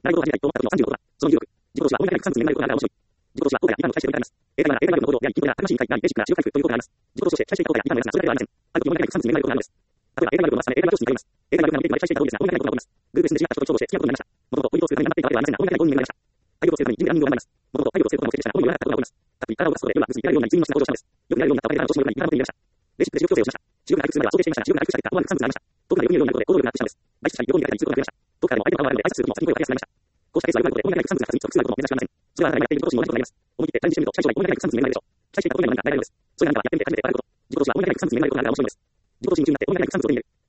内容とは自己の36は、その26、自己投資は音楽3つになることが面白い。自己投資は効果やリターンを期待しております。映画の行動や一気や新しい回やベーシックな収穫ということがあります。自己投資で期待していた効果やリターンをそれではありません。あるとき音楽3つになることがあるのです。例えば映画のマスターの映画教室に通います。映画のまで期待していた通りですが、音楽のことが起こります。Google で知り合った人と勝負して付き合うことになりました。もともと恋をするために頑張っていたわけではありませんが、音楽の本になりました。態度をするために準備ランニングを頑張ります。もともと態度をすることが目的でしたが、本に言わなかったことが起こります。たっぷり体を動かすことで、うまくいかないような一輪の品が登場したのです。よくなるようになったわけで、調子のような一覧の手に入れました。レシピで視力矯正をしました。視力が回復するまでは想定していましたが、視力が回復した結果、音楽3つになりました。遠くから読みようになることで行動力がアップしたのです。外出したり、旅行に出かけたりすることが増えました。遠くからでも相手の顔があるので挨拶することも先に声をかけやすくなりました。こうしたケースはうまいことで音楽3つが数に複数あることも珍しくありません。それはあなたが今やっていることとやっていることと同じことになります。思い切ってチャレンジしてみると、最初は音楽3つになるでしょう。期待していたことには何かなれないのです。それが何かやってみて初めてわかること。自己投資は音楽3つになることが面白いのです。自己投資に夢中になって音楽3つを手に入れる。